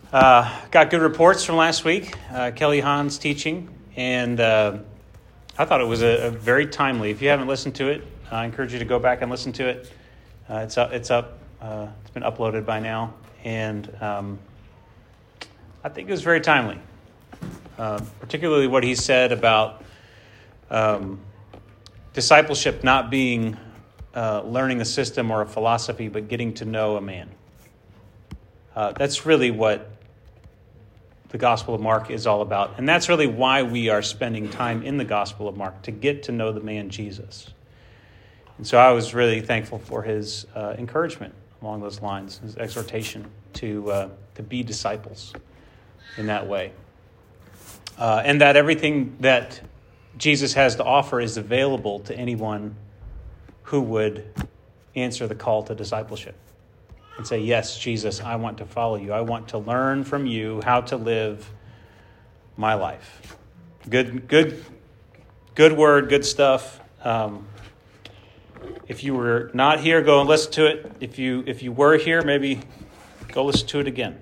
Got good reports from last week, Kelly Hahn's teaching, and I thought it was a very timely. If you haven't listened to it, I encourage you to go back and listen to it. It's up. It's been uploaded by now, and I think it was very timely, particularly what he said about discipleship not being learning a system or a philosophy, but getting to know a man. That's really what the Gospel of Mark is all about. And that's really why we are spending time in the Gospel of Mark, to get to know the man Jesus. And so I was really thankful for his encouragement along those lines, his exhortation to be disciples in that way. And that everything that Jesus has to offer is available to anyone who would answer the call to discipleship and say, yes, Jesus, I want to follow you. I want to learn from you how to live my life. Good word, good stuff. If you were not here, go and listen to it. If you were here, maybe go listen to it again.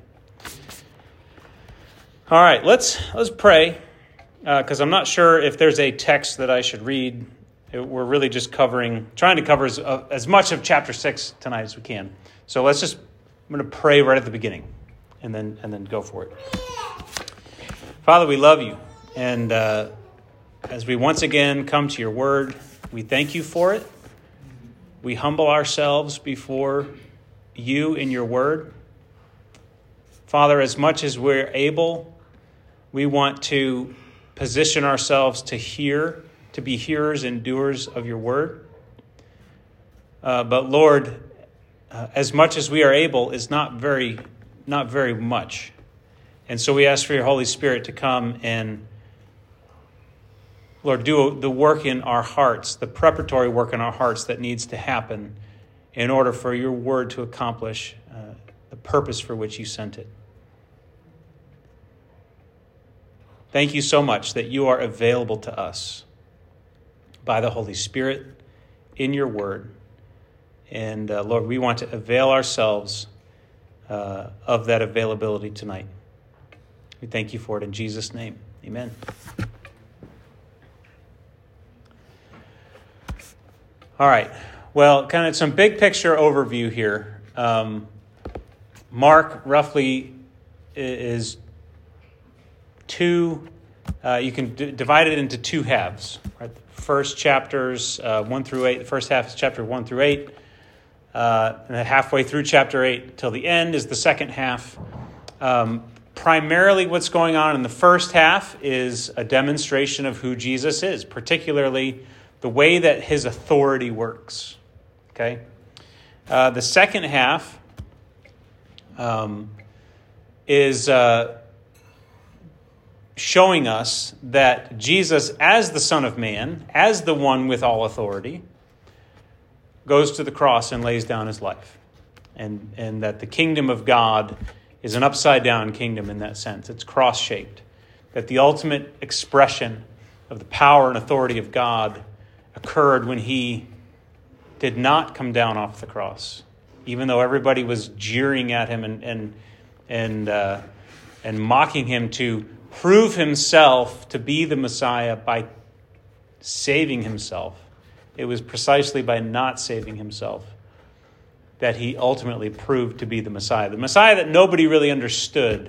All right, let's pray, because I'm not sure if there's a text that I should read. We're really just trying to cover as much of chapter 6 tonight as we can. So I'm going to pray right at the beginning and then go for it. Father, we love you. And as we once again come to your word, we thank you for it. We humble ourselves before you in your word. Father, as much as we're able, we want to position ourselves to hear, to be hearers and doers of your word. But Lord, as much as we are able is not very much. And so we ask for your Holy Spirit to come and, Lord, do the work in our hearts, the preparatory work in our hearts that needs to happen in order for your word to accomplish the purpose for which you sent it. Thank you so much that you are available to us by the Holy Spirit in your word. And Lord, we want to avail ourselves of that availability tonight. We thank you for it in Jesus' name. Amen. All right. Well, kind of some big picture overview here. Mark roughly is two. You can divide it into two halves. Right? First chapters 1 through 8. The first half is chapter 1 through 8. And halfway through chapter 8 till the end is the second half. Primarily what's going on in the first half is a demonstration of who Jesus is, particularly the way that his authority works. Okay? The second half is showing us that Jesus, as the Son of Man, as the one with all authority, goes to the cross and lays down his life. And that the kingdom of God is an upside-down kingdom in that sense. It's cross-shaped. That the ultimate expression of the power and authority of God occurred when he did not come down off the cross, even though everybody was jeering at him and mocking him to prove himself to be the Messiah by saving himself. It was precisely by not saving himself that he ultimately proved to be the Messiah. The Messiah that nobody really understood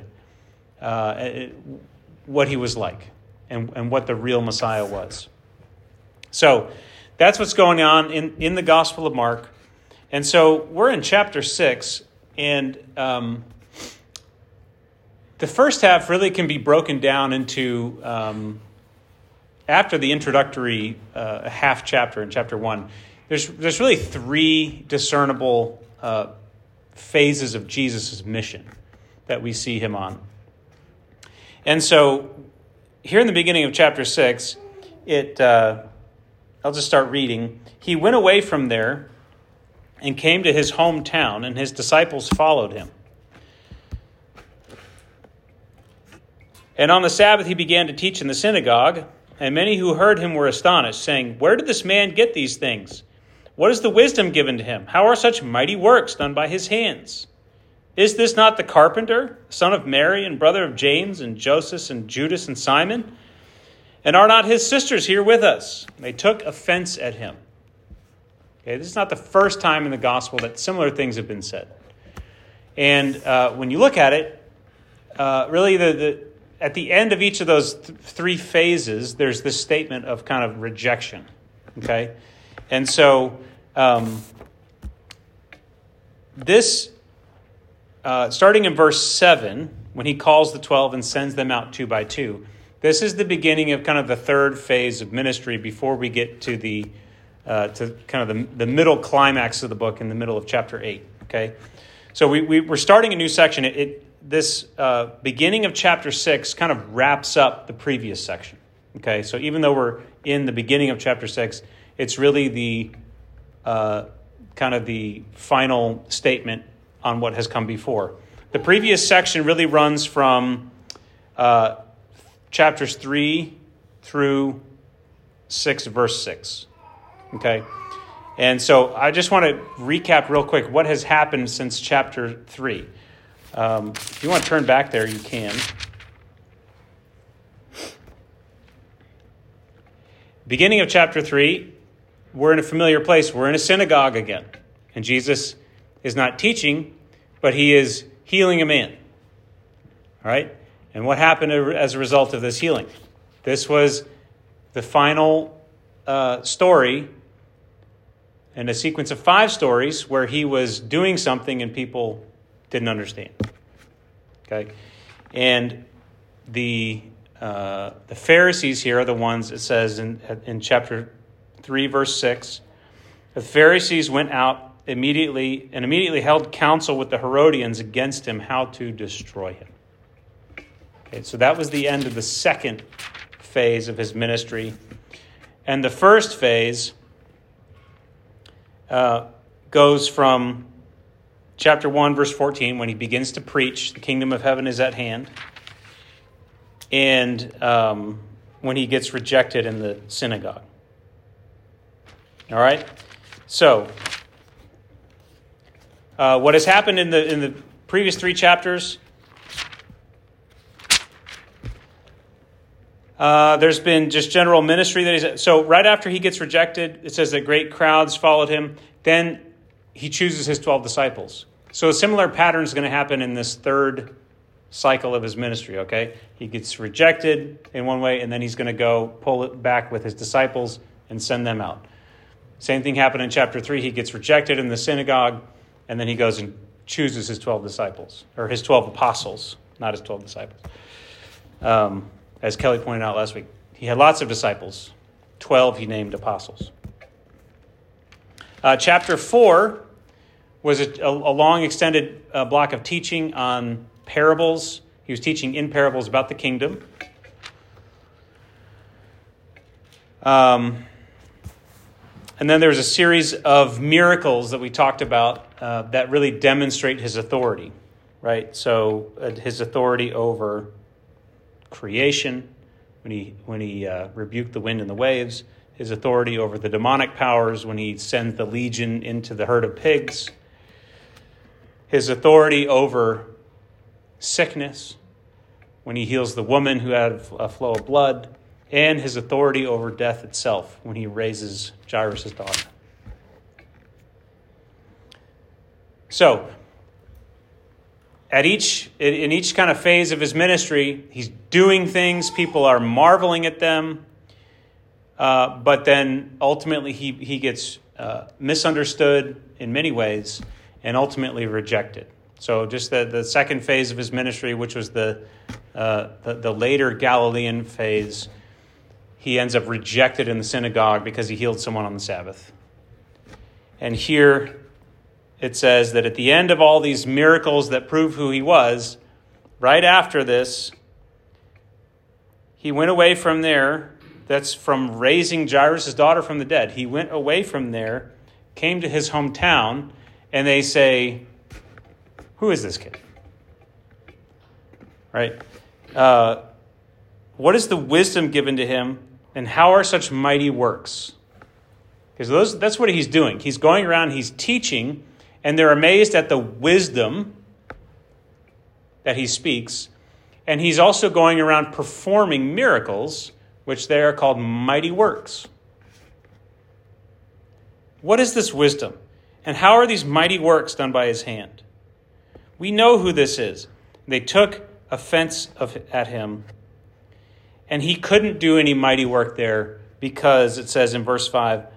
what he was like and what the real Messiah was. So that's what's going on in the Gospel of Mark. And so we're in chapter 6, and the first half really can be broken down into, after the introductory half chapter in chapter 1, there's really three discernible phases of Jesus' mission that we see him on. And so here in the beginning of chapter 6, I'll just start reading. He went away from there and came to his hometown, and his disciples followed him. And on the Sabbath he began to teach in the synagogue, and many who heard him were astonished, saying, "Where did this man get these things? What is the wisdom given to him? How are such mighty works done by his hands?" Is this not the carpenter, son of Mary and brother of James and Joseph and Judas and Simon? And are not his sisters here with us?" They took offense at him. Okay, this is not the first time in the gospel that similar things have been said. And when you look at it, really at the end of each of those three phases, there's this statement of kind of rejection. Okay? And so this, starting in verse 7, when he calls the 12 and sends them out 2 by 2, this is the beginning of kind of the third phase of ministry before we get to the the middle climax of the book in the middle of chapter 8. Okay? So we're starting a new section. This beginning of chapter 6 kind of wraps up the previous section. Okay, so even though we're in the beginning of chapter 6, it's really the kind of the final statement on what has come before. The previous section really runs from chapters 3 through 6, verse 6. Okay, and so I just want to recap real quick what has happened since chapter 3. If you want to turn back there, you can. Beginning of chapter 3, we're in a familiar place. We're in a synagogue again. And Jesus is not teaching, but he is healing a man. All right? And what happened as a result of this healing? This was the final story in a sequence of 5 stories where he was doing something and people didn't understand. Okay? And the Pharisees here are the ones, it says in chapter 3, verse 6, the Pharisees went out immediately held counsel with the Herodians against him, how to destroy him. Okay, so that was the end of the second phase of his ministry. And the first phase goes from chapter 1, verse 14, when he begins to preach, the kingdom of heaven is at hand, and when he gets rejected in the synagogue. All right? So, what has happened in the previous 3 chapters? There's been just general ministry so right after he gets rejected, it says that great crowds followed him. Then he chooses his 12 disciples. So a similar pattern is going to happen in this third cycle of his ministry, okay? He gets rejected in one way, and then he's going to go pull it back with his disciples and send them out. Same thing happened in chapter 3. He gets rejected in the synagogue, and then he goes and chooses his 12 disciples, or his 12 apostles, not his 12 disciples. As Kelly pointed out last week, he had lots of disciples. 12 he named apostles. Chapter 4 was a long extended block of teaching on parables. He was teaching in parables about the kingdom. And then there was a series of miracles that we talked about that really demonstrate his authority, right? So his authority over creation, when he rebuked the wind and the waves, his authority over the demonic powers when he sends the legion into the herd of pigs, his authority over sickness when he heals the woman who had a flow of blood, and his authority over death itself when he raises Jairus' daughter. So, in each kind of phase of his ministry, he's doing things, people are marveling at them, but then ultimately he gets misunderstood in many ways and ultimately rejected. So just the second phase of his ministry, which was the later Galilean phase, he ends up rejected in the synagogue because he healed someone on the Sabbath. And here it says that at the end of all these miracles that prove who he was, right after this, he went away from there. That's from raising Jairus' daughter from the dead. He went away from there, came to his hometown, and they say, "Who is this kid?" Right? What is the wisdom given to him, and how are such mighty works? Because that's what he's doing. He's going around, he's teaching, and they're amazed at the wisdom that he speaks. And he's also going around performing miracles, which they are called mighty works. What is this wisdom? And how are these mighty works done by his hand? We know who this is. They took offense at him, and he couldn't do any mighty work there because it says in verse 5,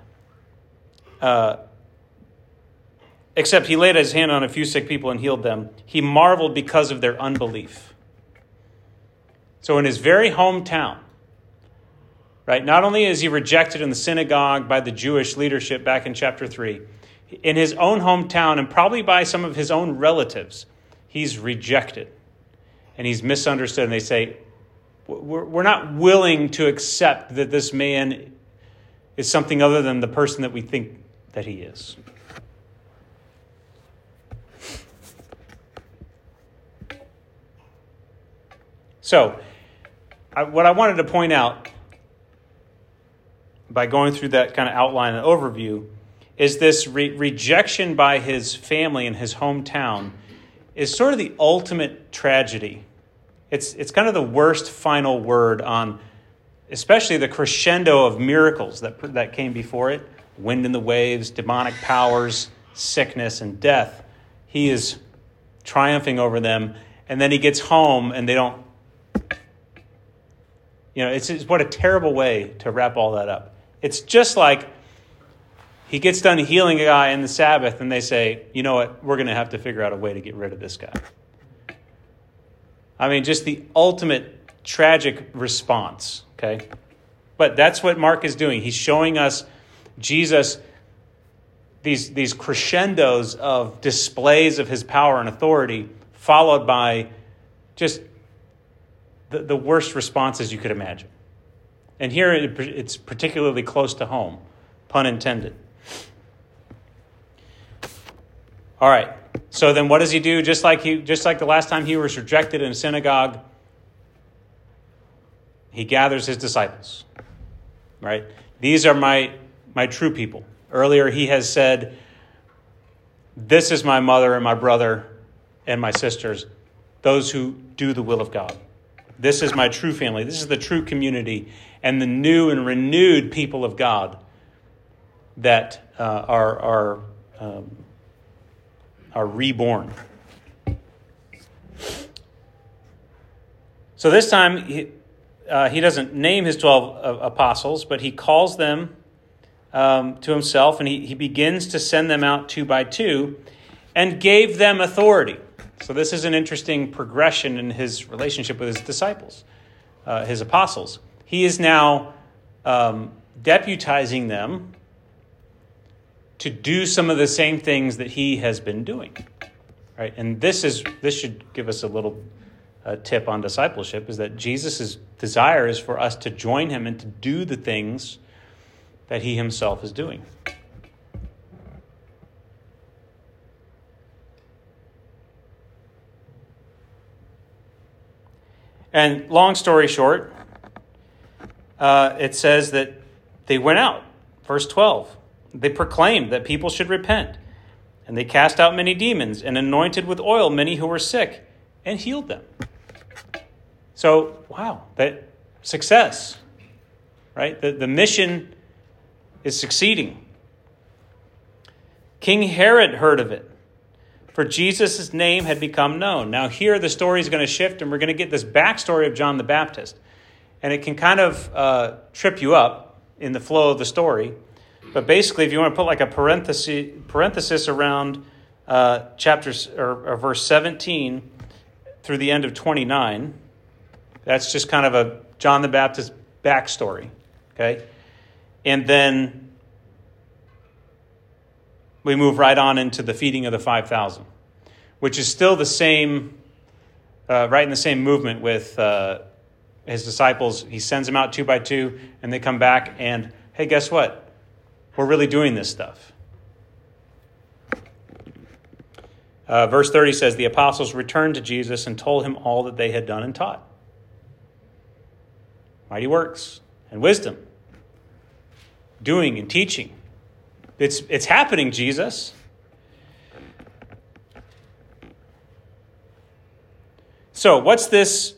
except he laid his hand on a few sick people and healed them. He marveled because of their unbelief. So in his very hometown, right, not only is he rejected in the synagogue by the Jewish leadership back in chapter 3, in his own hometown and probably by some of his own relatives, he's rejected and he's misunderstood. And they say, we're not willing to accept that this man is something other than the person that we think that he is. So, what I wanted to point out by going through that kind of outline and overview is this rejection by his family in his hometown is sort of the ultimate tragedy. It's kind of the worst final word on especially the crescendo of miracles that came before it. Wind and the waves, demonic powers, sickness, and death. He is triumphing over them. And then he gets home and they don't... it's what a terrible way to wrap all that up. It's just like he gets done healing a guy in the Sabbath and they say, you know what, we're going to have to figure out a way to get rid of this guy. I mean, just the ultimate tragic response, okay? But that's what Mark is doing. He's showing us Jesus, these crescendos of displays of his power and authority, followed by just the worst responses you could imagine. And here it's particularly close to home, pun intended. All right. So then what does he do? Just like the last time he was rejected in a synagogue, he gathers his disciples. Right? These are my true people. Earlier he has said, this is my mother and my brother and my sisters, those who do the will of God. This is my true family. This is the true community and the new and renewed people of God that are reborn. So this time he doesn't name his 12 apostles, but he calls them to himself, and he begins to send them out 2 by 2 and gave them authority. So this is an interesting progression in his relationship with his disciples, his apostles. He is now deputizing them to do some of the same things that he has been doing, right? And this should give us a little tip on discipleship, is that Jesus' desire is for us to join him and to do the things that he himself is doing. And long story short, it says that they went out. Verse 12, they proclaimed that people should repent. And they cast out many demons and anointed with oil many who were sick and healed them. So, wow, that success, right? The mission is succeeding. King Herod heard of it, for Jesus' name had become known. Now here the story is going to shift, and we're going to get this backstory of John the Baptist. And it can kind of trip you up in the flow of the story. But basically, if you want to put like a parenthesis around chapters or verse 17 through the end of 29, that's just kind of a John the Baptist backstory, okay? And then we move right on into the feeding of the 5,000, which is still the same, right in the same movement with his disciples. He sends them out 2 by 2, and they come back and, hey, guess what? We're really doing this stuff. Verse 30 says, the apostles returned to Jesus and told him all that they had done and taught. Mighty works and wisdom, doing and teaching. It's happening, Jesus. So what's this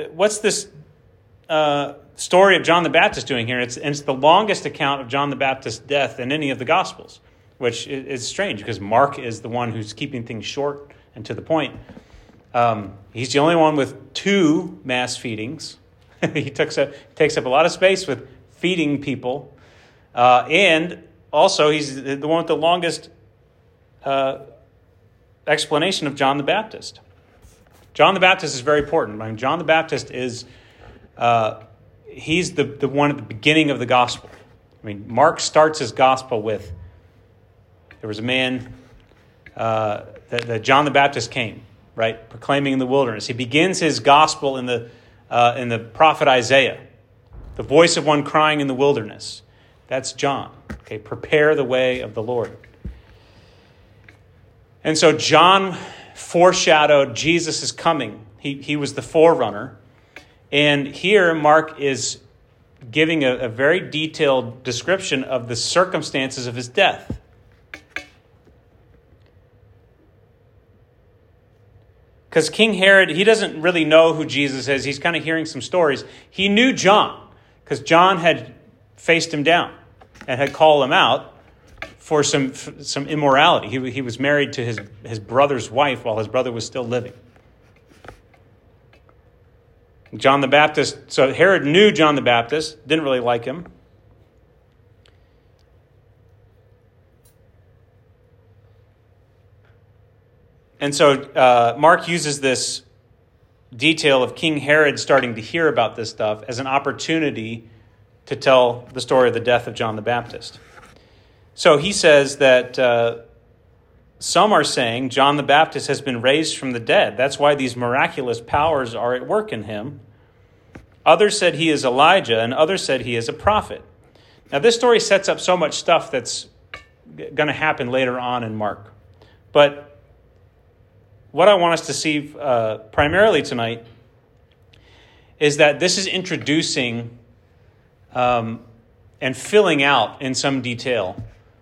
story of John the Baptist doing here? It's the longest account of John the Baptist's death in any of the Gospels, which is strange because Mark is the one who's keeping things short and to the point. He's the only one with 2 mass feedings. He takes up a lot of space with feeding people. And also, he's the one with the longest explanation of John the Baptist. John the Baptist is very important. I mean, John the Baptist is, he's the one at the beginning of the gospel. I mean, Mark starts his gospel with, there was a man that John the Baptist came, right, proclaiming in the wilderness. He begins his gospel in the prophet Isaiah, the voice of one crying in the wilderness. That's John. Okay, prepare the way of the Lord. And so John foreshadowed Jesus' coming. He was the forerunner. And here Mark is giving a very detailed description of the circumstances of his death. Because King Herod, he doesn't really know who Jesus is. He's kind of hearing some stories. He knew John because John had faced him down and had called him out for some immorality. He was married to his brother's wife while his brother was still living. John the Baptist, so Herod knew John the Baptist, didn't really like him. And so Mark uses this detail of King Herod starting to hear about this stuff as an opportunity to tell the story of the death of John the Baptist. So he says that some are saying John the Baptist has been raised from the dead. That's why these miraculous powers are at work in him. Others said he is Elijah, and others said he is a prophet. Now, this story sets up so much stuff that's going to happen later on in Mark. But what I want us to see primarily tonight is that this is introducing and filling out in some detail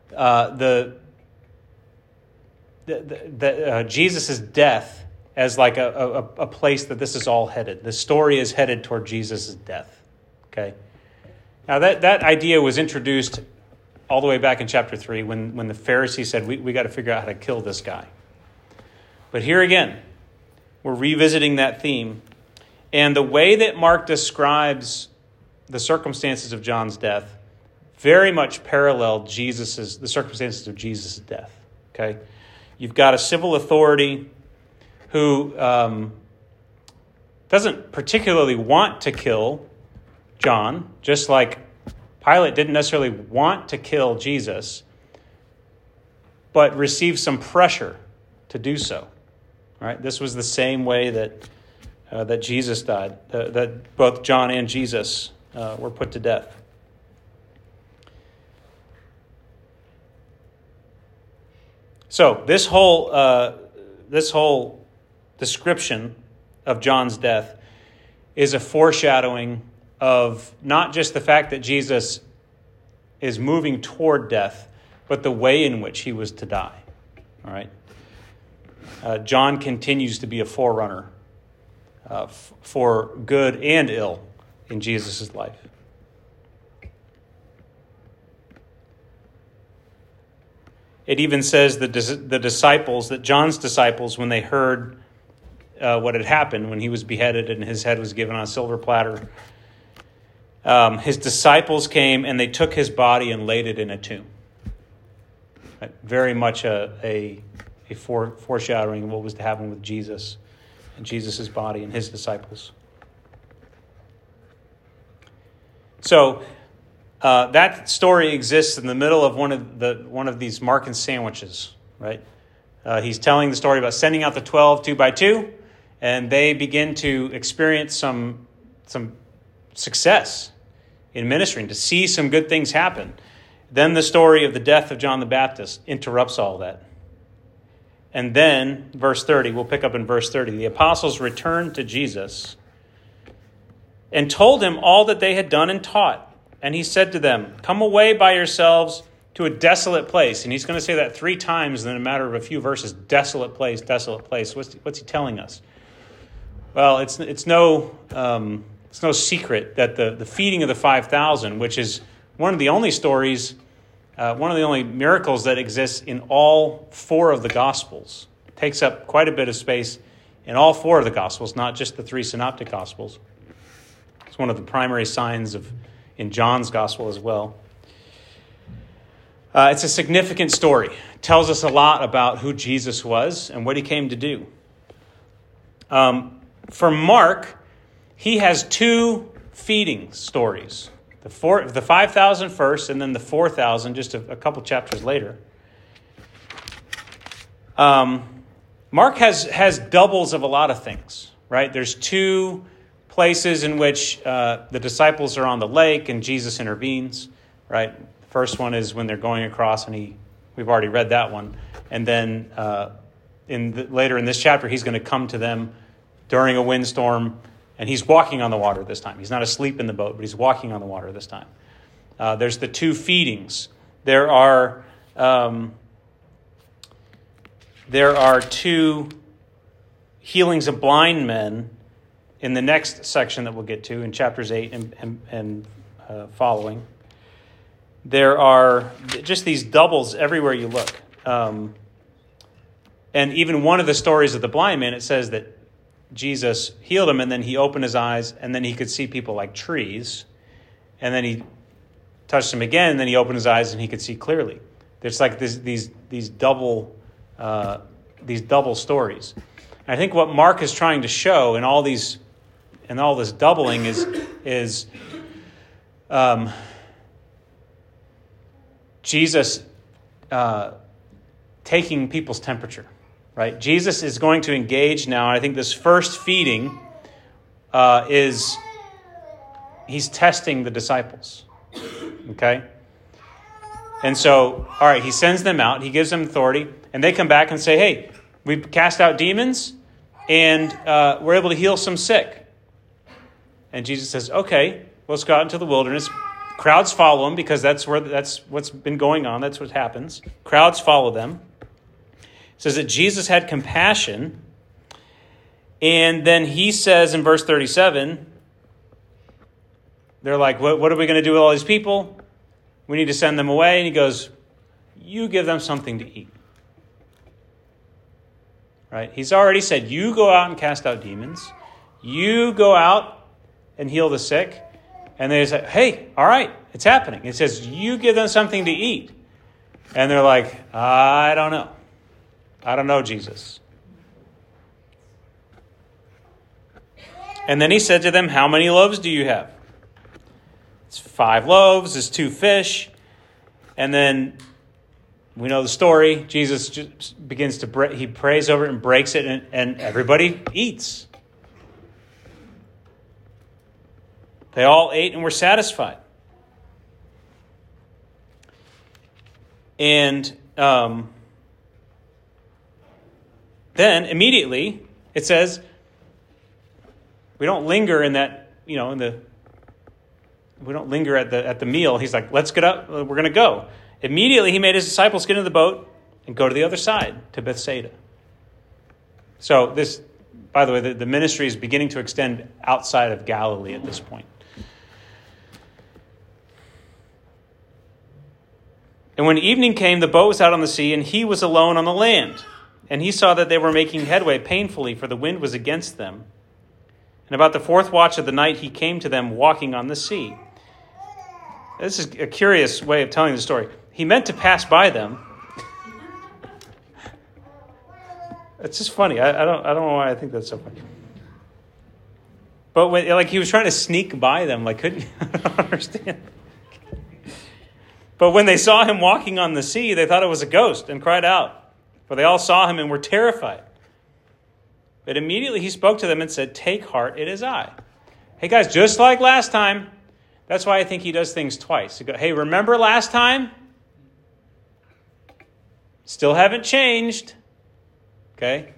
Jesus' death as like a place that this is all headed. The story is headed toward Jesus' death. Okay. Now that idea was introduced all the way back in chapter 3 when the Pharisees said, we got to figure out how to kill this guy. But here again, we're revisiting that theme. And the way that Mark describes the circumstances of John's death very much paralleled the circumstances of Jesus' death. Okay, you've got a civil authority who doesn't particularly want to kill John, just like Pilate didn't necessarily want to kill Jesus, but received some pressure to do so. All right, this was the same way that Jesus died, that both John and Jesus were put to death. So this whole description of John's death is a foreshadowing of not just the fact that Jesus is moving toward death, but the way in which he was to die. All right. John continues to be a forerunner for good and ill in Jesus' life. It even says the disciples, that John's disciples, when they heard what had happened, when he was beheaded and his head was given on a silver platter, his disciples came and they took his body and laid it in a tomb. Right? Very much a foreshadowing of what was to happen with Jesus and Jesus' body and his disciples. So that story exists in the middle of one of these Markan sandwiches, right? He's telling the story about sending out the 12 two by two, and they begin to experience some success in ministering, to see some good things happen. Then the story of the death of John the Baptist interrupts all that. And then, verse 30, we'll pick up in verse 30. The apostles returned to Jesus and told him all that they had done and taught. And he said to them, "Come away by yourselves to a desolate place." And he's going to say that 3 times in a matter of a few verses. Desolate place, desolate place. What's he telling us? Well, it's no secret that the feeding of the 5,000, which is one of the only stories, one of the only miracles that exists in all four of the Gospels, takes up quite a bit of space in all four of the Gospels, not just the three synoptic Gospels. It's one of the primary signs in John's Gospel as well. It's a significant story. It tells us a lot about who Jesus was and what he came to do. For Mark, he has two feeding stories. The 5,000 first, and then the 4,000 just a couple chapters later. Mark has doubles of a lot of things, right? There's two places in which the disciples are on the lake and Jesus intervenes, right? The first one is when they're going across, and we've already read that one. And then later in this chapter, he's going to come to them during a windstorm, and he's walking on the water this time. He's not asleep in the boat, but he's walking on the water this time. There's the two feedings. There are two healings of blind men in the next section that we'll get to in chapters 8 and following. There are just these doubles everywhere you look. And even one of the stories of the blind man, it says that Jesus healed him, and then he opened his eyes, and then he could see people like trees. And then he touched him again, and then he opened his eyes, and he could see clearly. There's like these double stories. And I think what Mark is trying to show in all this doubling is Jesus taking people's temperature. Right? Jesus is going to engage now. And I think this first feeding he's testing the disciples. Okay? And so, all right, he sends them out. He gives them authority. And they come back and say, hey, we cast out demons and we're able to heal some sick. And Jesus says, okay, let's go out into the wilderness. Crowds follow him because that's what's been going on. That's what happens. Crowds follow them. It says that Jesus had compassion, and then he says in verse 37, they're like, what are we going to do with all these people? We need to send them away. And he goes, you give them something to eat. Right? He's already said, you go out and cast out demons. You go out and heal the sick. And they say, hey, all right, it's happening. It says, you give them something to eat. And they're like, I don't know. I don't know, Jesus. And then he said to them, how many loaves do you have? It's 5 loaves, it's 2 fish. And then we know the story. Jesus just begins to he prays over it and breaks it, and everybody eats. They all ate and were satisfied. And then immediately it says, we don't linger in that, we don't linger at the meal. He's like, let's get up, we're going to go. Immediately he made his disciples get into the boat and go to the other side, to Bethsaida. So this, by the way, the ministry is beginning to extend outside of Galilee at this point. And when evening came, the boat was out on the sea, and he was alone on the land. And he saw that they were making headway painfully, for the wind was against them. And about the 4th watch of the night, he came to them walking on the sea. This is a curious way of telling the story. He meant to pass by them. It's just funny. I don't know why I think that's so funny. But when, he was trying to sneak by them, couldn't I don't understand. But when they saw him walking on the sea, they thought it was a ghost and cried out. For they all saw him and were terrified. But immediately he spoke to them and said, take heart, it is I. Hey guys, just like last time. That's why I think he does things twice. He goes, hey, remember last time? Still haven't changed. Okay?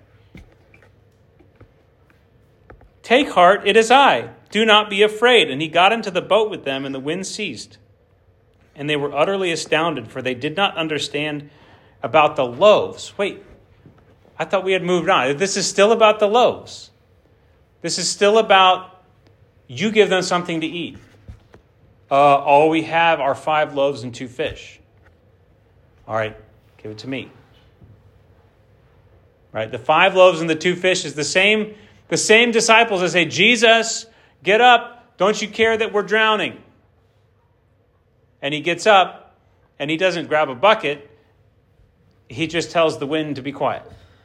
Take heart, it is I. Do not be afraid. And he got into the boat with them, and the wind ceased. And they were utterly astounded, for they did not understand about the loaves. Wait, I thought we had moved on. This is still about the loaves. This is still about you give them something to eat. All we have are 5 loaves and 2 fish. All right, give it to me. Right? The 5 loaves and the 2 fish is the same disciples that say, Jesus, get up. Don't you care that we're drowning? And he gets up and he doesn't grab a bucket. He just tells the wind to be quiet.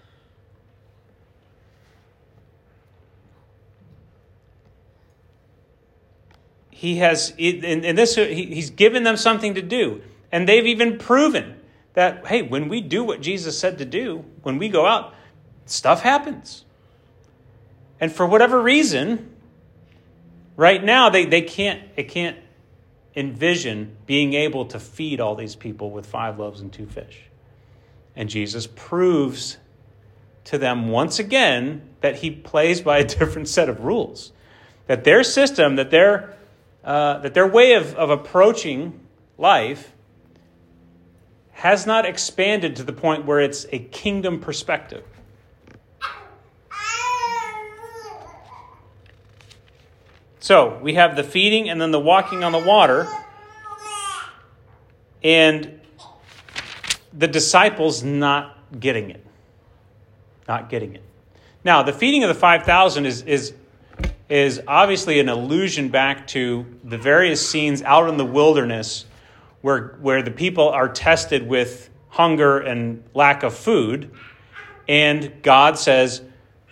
He's given them something to do. And they've even proven that, hey, when we do what Jesus said to do, when we go out, stuff happens. And for whatever reason, right now, they can't envision being able to feed all these people with 5 loaves and 2 fish. And Jesus proves to them once again that he plays by a different set of rules. That their system, that their way of approaching life has not expanded to the point where it's a kingdom perspective. So we have the feeding and then the walking on the water. And the disciples not getting it. Not getting it. Now, the feeding of the 5,000 is obviously an allusion back to the various scenes out in the wilderness where the people are tested with hunger and lack of food. And God says,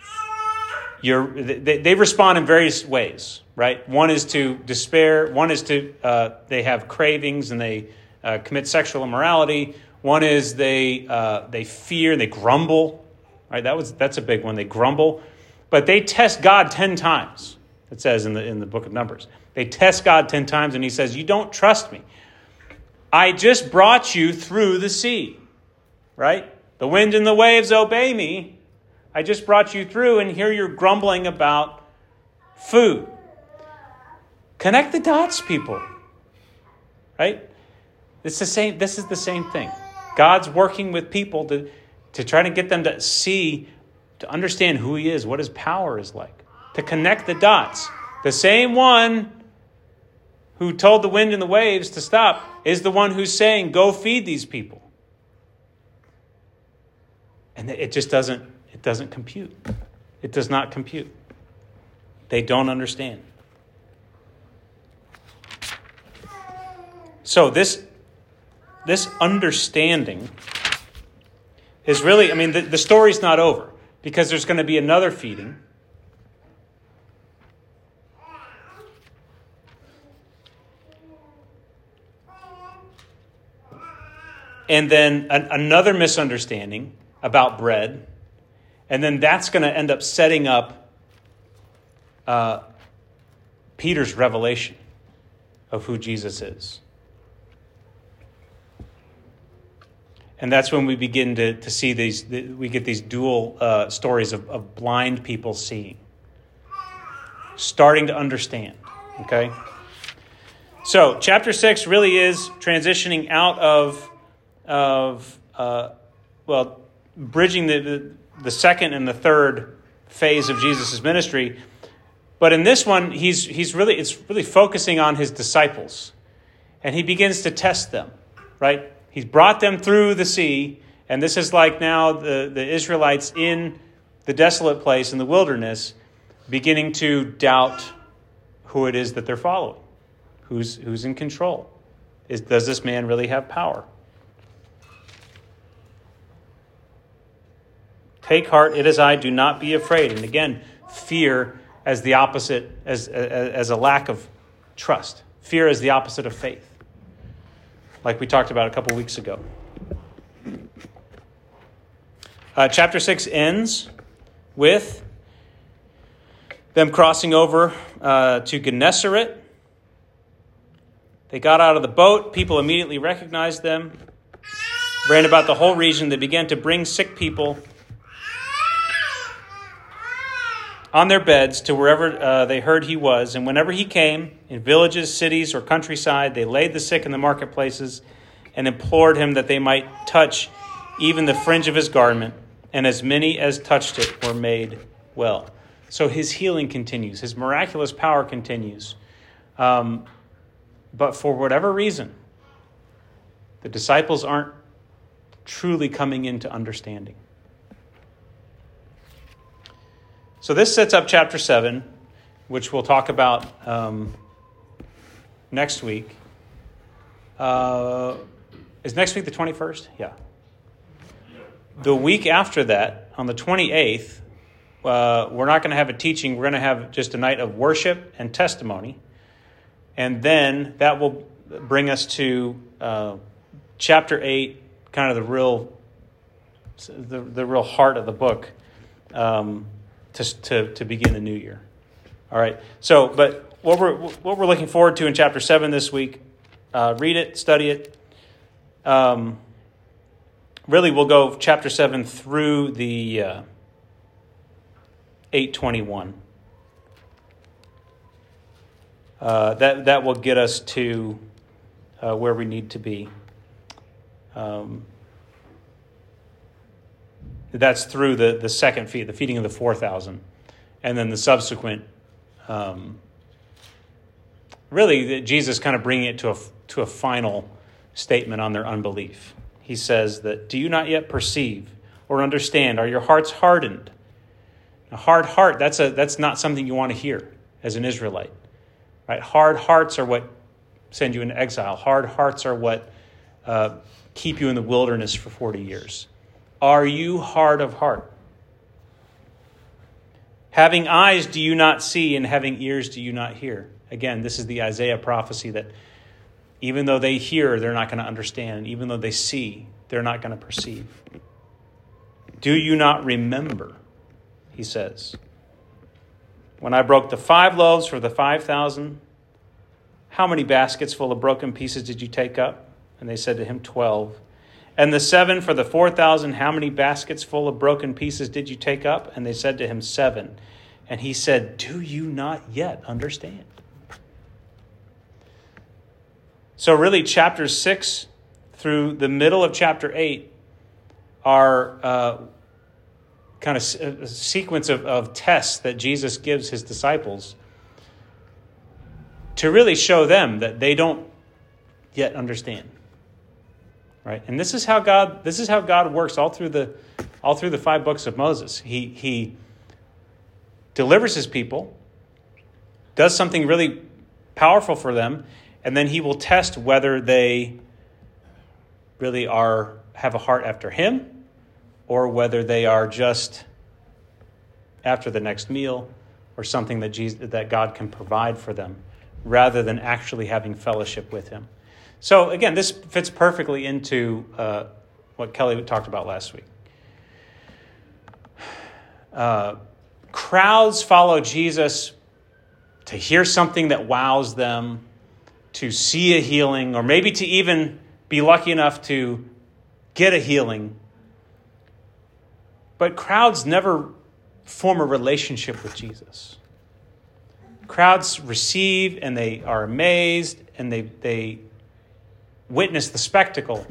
they respond in various ways, right? One is to despair. One is to they have cravings and they commit sexual immorality. One is they fear, they grumble. Right? That's a big one. They grumble, but they test God 10 times. It says in the book of Numbers, they test God 10 times, and he says, "You don't trust me. I just brought you through the sea." Right? The wind and the waves obey me. I just brought you through, and here you're grumbling about food. Connect the dots, people. Right? It's the same. This is the same thing. God's working with people to try to get them to see, to understand who he is, what his power is like, to connect the dots. The same one who told the wind and the waves to stop is the one who's saying, go feed these people. And it doesn't compute. It does not compute. They don't understand. So this understanding is really, the story's not over because there's going to be another feeding. And then another misunderstanding about bread. And then that's going to end up setting up Peter's revelation of who Jesus is. And that's when we begin to see we get these dual stories of blind people seeing. Starting to understand, okay? So, chapter 6 really is transitioning out of bridging the second and the third phase of Jesus' ministry. But in this one, it's really focusing on his disciples. And he begins to test them, right? He's brought them through the sea, and this is like now the Israelites in the desolate place in the wilderness beginning to doubt who it is that they're following, who's in control. Does this man really have power? Take heart, it is I, do not be afraid. And again, fear as the opposite, as a lack of trust. Fear is the opposite of faith, like we talked about a couple weeks ago. Chapter 6 ends with them crossing over to Gennesaret. They got out of the boat. People immediately recognized them. Ran about the whole region. They began to bring sick people on their beds to wherever they heard he was. And whenever he came, in villages, cities, or countryside, they laid the sick in the marketplaces and implored him that they might touch even the fringe of his garment. And as many as touched it were made well. So his healing continues. His miraculous power continues. But for whatever reason, the disciples aren't truly coming into understanding. So this sets up chapter 7, which we'll talk about next week. Is next week the 21st? Yeah. The week after that, on the 28th, we're not going to have a teaching. We're going to have just a night of worship and testimony. And then that will bring us to chapter 8, kind of the real heart of the book, to begin the new year. All right. So, but what we're looking forward to in chapter 7 this week, read it, study it. Really, we'll go chapter 7 through the 8:21. That will get us to where we need to be. That's through the second feed, the feeding of the 4,000, and then the subsequent. Really, Jesus kind of bringing it to a final statement on their unbelief. He says that, "Do you not yet perceive or understand? Are your hearts hardened?" A hard heart, that's not something you want to hear as an Israelite. Right? Hard hearts are what send you into exile. Hard hearts are what keep you in the wilderness for 40 years. Are you hard of heart? Having eyes, do you not see? And having ears, do you not hear? Again, this is the Isaiah prophecy that even though they hear, they're not going to understand. Even though they see, they're not going to perceive. Do you not remember? He says, when I broke the 5 loaves for the 5,000, how many baskets full of broken pieces did you take up? And they said to him, 12. And the 7 for the 4,000, how many baskets full of broken pieces did you take up? And they said to him, 7. And he said, do you not yet understand? So really, chapters 6 through the middle of chapter 8 are kind of a sequence of tests that Jesus gives his disciples to really show them that they don't yet understand. Right? And this is how God works all through the 5 books of Moses. He delivers his people, does something really powerful for them, and then he will test whether they really have a heart after him, or whether they are just after the next meal, or something that God can provide for them, rather than actually having fellowship with him. So again, this fits perfectly into what Kelly talked about last week. Crowds follow Jesus to hear something that wows them, to see a healing, or maybe to even be lucky enough to get a healing. But crowds never form a relationship with Jesus. Crowds receive and they are amazed and they witness the spectacle.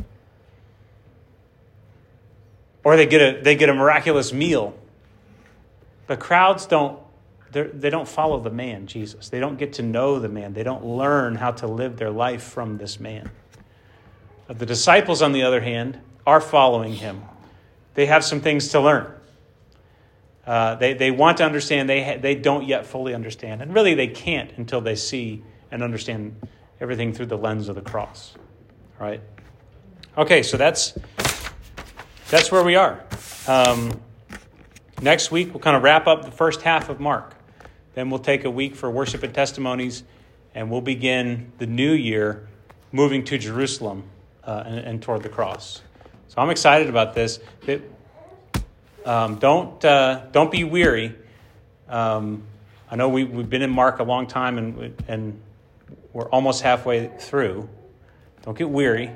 Or they get a miraculous meal. But crowds don't follow the man, Jesus. They don't get to know the man. They don't learn how to live their life from this man. The disciples, on the other hand, are following him. They have some things to learn. They want to understand. They don't yet fully understand. And really, they can't until they see and understand everything through the lens of the cross. All right? Okay, so that's where we are. Next week, we'll kind of wrap up the first half of Mark. Then we'll take a week for worship and testimonies, and we'll begin the new year moving to Jerusalem and toward the cross. So I'm excited about this. Don't be weary. I know we've been in Mark a long time, and we're almost halfway through. Don't get weary.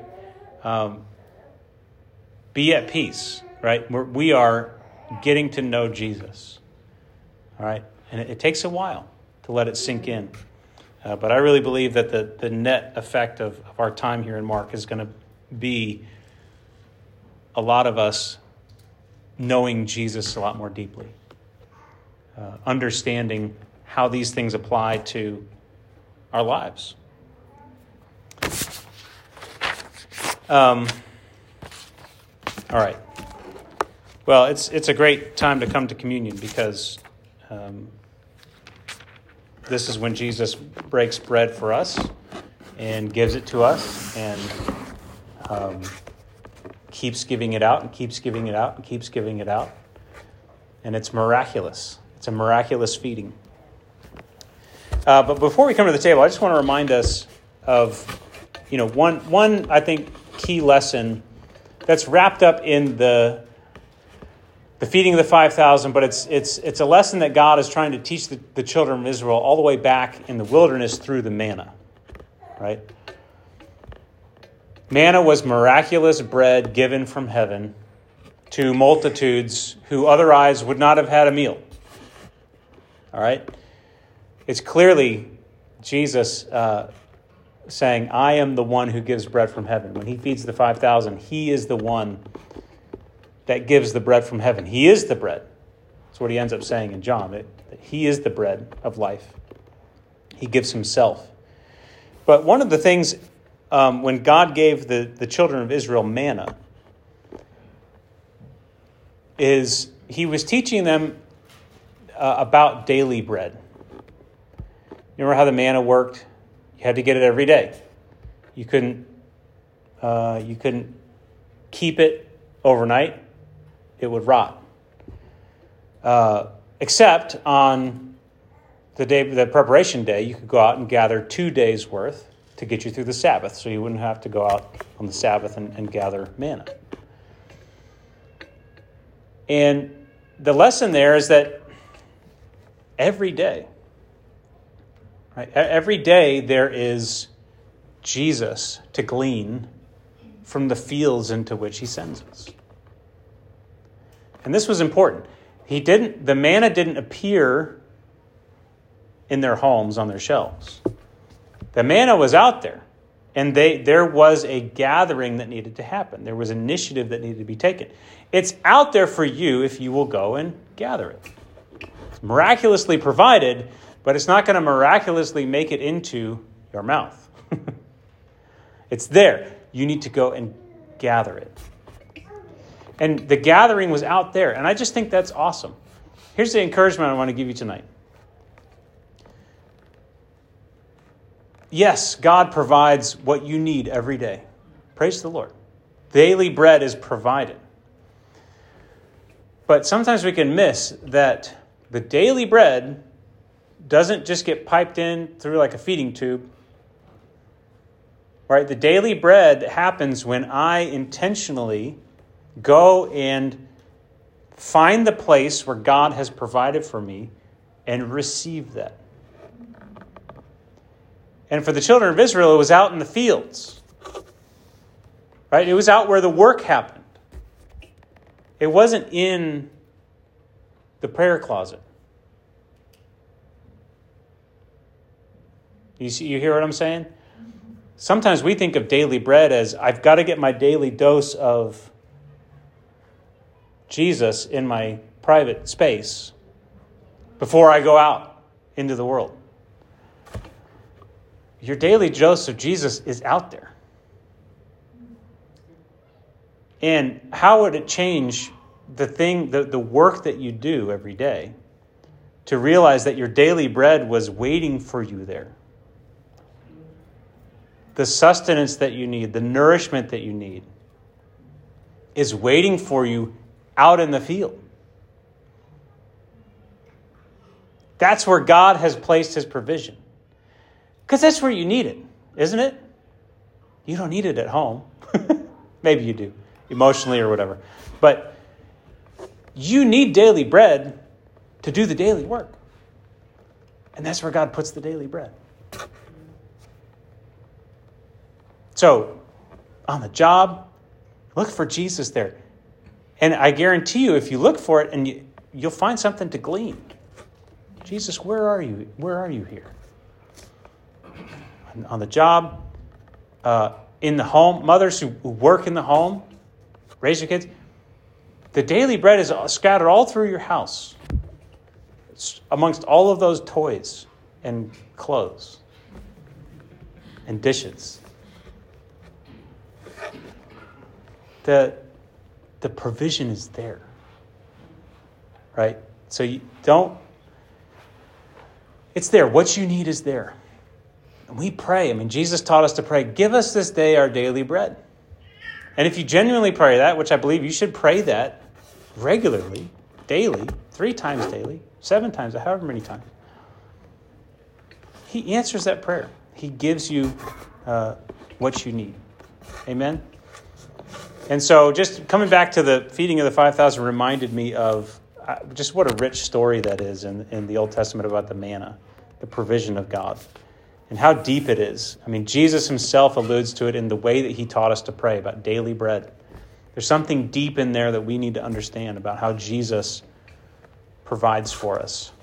Be at peace, right? We are getting to know Jesus, all right? And it takes a while to let it sink in. But I really believe that the net effect of our time here in Mark is going to be a lot of us knowing Jesus a lot more deeply. understanding how these things apply to our lives. All right. Well, it's a great time to come to communion because this is when Jesus breaks bread for us and gives it to us and keeps giving it out and keeps giving it out and keeps giving it out. And it's miraculous. It's a miraculous feeding. But before we come to the table, I just want to remind us of, one I think key lesson that's wrapped up in the feeding of the 5,000, but it's a lesson that God is trying to teach the children of Israel all the way back in the wilderness through the manna, right? Manna was miraculous bread given from heaven to multitudes who otherwise would not have had a meal. All right? It's clearly Jesus saying, I am the one who gives bread from heaven. When he feeds the 5,000, he is the one that gives the bread from heaven. He is the bread. That's what he ends up saying in John, that he is the bread of life. He gives himself. But one of the things, when God gave the children of Israel manna, is he was teaching them about daily bread. You remember how the manna worked? You had to get it every day. You couldn't keep it overnight. It would rot. Except on the preparation day, you could go out and gather 2 days' worth to get you through the Sabbath, so you wouldn't have to go out on the Sabbath and gather manna. And the lesson there is that every day, right? Every day there is Jesus to glean from the fields into which he sends us. And this was important. The manna didn't appear in their homes on their shelves. The manna was out there, and there was a gathering that needed to happen. There was initiative that needed to be taken. It's out there for you if you will go and gather it. It's miraculously provided, but it's not going to miraculously make it into your mouth. It's there. You need to go and gather it. And the gathering was out there, and I just think that's awesome. Here's the encouragement I want to give you tonight. Yes, God provides what you need every day. Praise the Lord. Daily bread is provided. But sometimes we can miss that the daily bread doesn't just get piped in through like a feeding tube. Right? The daily bread happens when I intentionally go and find the place where God has provided for me and receive that. And for the children of Israel, it was out in the fields. Right? It was out where the work happened. It wasn't in the prayer closet. You hear what I'm saying? Sometimes we think of daily bread as I've got to get my daily dose of Jesus in my private space before I go out into the world. Your daily dose of Jesus is out there. And how would it change the work that you do every day to realize that your daily bread was waiting for you there? The sustenance that you need, the nourishment that you need, is waiting for you out in the field. That's where God has placed his provision. Because that's where you need it, isn't it? You don't need it at home. Maybe you do, emotionally or whatever. But you need daily bread to do the daily work. And that's where God puts the daily bread. So, on the job, look for Jesus there. And I guarantee you, if you look for it, and you'll find something to glean. Jesus, where are you? Where are you here? On the job, in the home, mothers who work in the home, raise your kids. The daily bread is scattered all through your house. amongst all of those toys and clothes and dishes, the provision is there, right? So you don't, it's there. What you need is there. And we pray. I mean, Jesus taught us to pray, give us this day our daily bread. And if you genuinely pray that, which I believe you should pray that regularly, daily, 3 times daily, 7 times, however many times, he answers that prayer. He gives you what you need. Amen? And so just coming back to the feeding of the 5,000 reminded me of just what a rich story that is in the Old Testament about the manna, the provision of God, and how deep it is. I mean, Jesus himself alludes to it in the way that he taught us to pray about daily bread. There's something deep in there that we need to understand about how Jesus provides for us.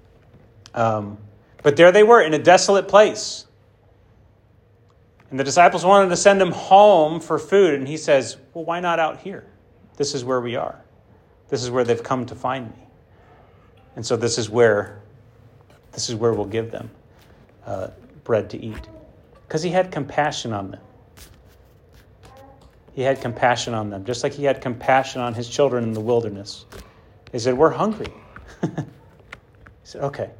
But there they were in a desolate place. And the disciples wanted to send him home for food. And he says, well, why not out here? This is where we are. This is where they've come to find me. And so this is where we'll give them bread to eat. Because he had compassion on them. He had compassion on them, just like he had compassion on his children in the wilderness. He said, we're hungry. He said, okay.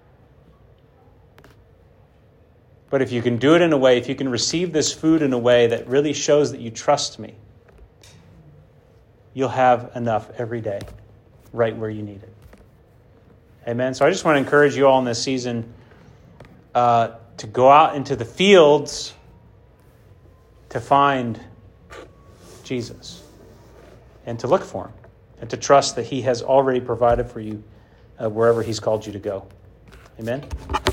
But if you can do it in a way, if you can receive this food in a way that really shows that you trust me, you'll have enough every day right where you need it. Amen. So I just want to encourage you all in this season to go out into the fields to find Jesus and to look for him and to trust that he has already provided for you wherever he's called you to go. Amen.